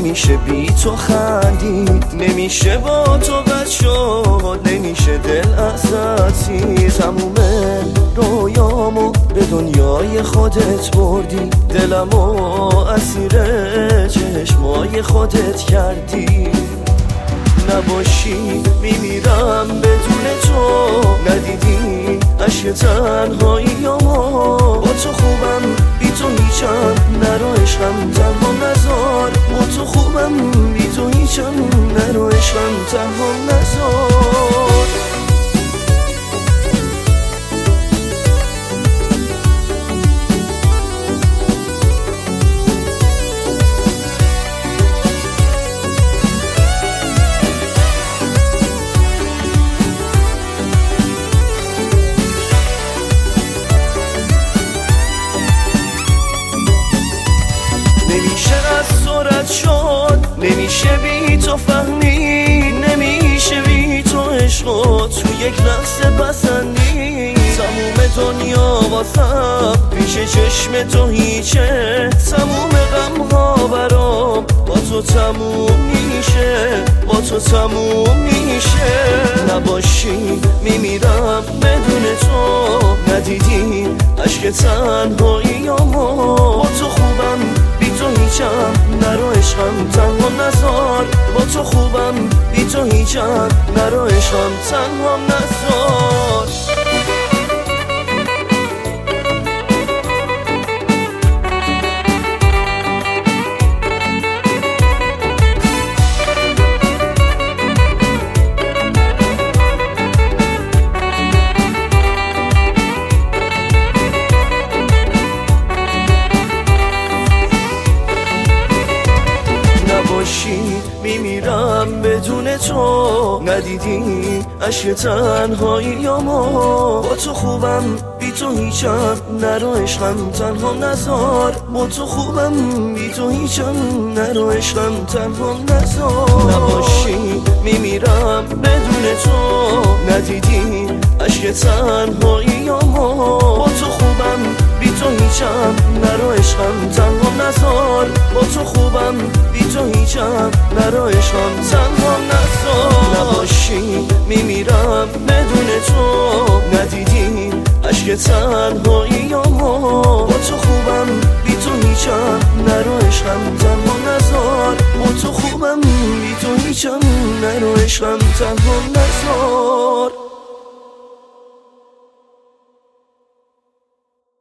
نمیشه بی تو خندید، نمیشه با تو بد شد، نمیشه دل ازتی. تموم رویامو به دنیای خودت بردی، دلمو اسیر چشمای خودت کردی. نباشی میمیرم بدون تو، ندیدی عشق تنهاییامو. با تو خوبم بی تو هیچم، نرو عشقم تنها نذار. با تو خوبم بی تو هیچم، نرو عشقم تنها نذار. نمیشه از تو رد شد، نمیشه بی تو فهمید، نمیشه بی تو عشق تو یک لحظه پسندی. تموم دنیا واسم پیش چشم تو هیچه، تموم غمها برام با تو تموم میشه، با تو تموم میشه. نباشی میمیرم بدون تو، ندیدی عشق تنهاییامو. با تو خوبم بی تو هیچم، نرو عشقم تنها نذار. با تو خوبم بی تو هیچم، نرو عشقم تنها نذار. میمیرم بدون تو، ندیدی عشق تنهاییامو. با تو خوبم بی تو هیچم، نرو عشقم تنها نذار. با تو خوبم بی تو هیچم، نرو عشقم تنها نذار. نباشی میمیرم بدون تو، ندیدی عشق تنهاییامو. با تو خوبم بی تو هیچم، نرو عشقم تنها نذار. با تو خوبم بی تو هیچم، نرو عشقم تنها نذار. نباشی میمیرم بدون تو، ندیدی عشق تنهاییامو. با تو خوبم بی تو هیچم، نرو عشقم تنها نذار. با تو خوبم بی تو هیچم، نرو عشقم تنها نذار.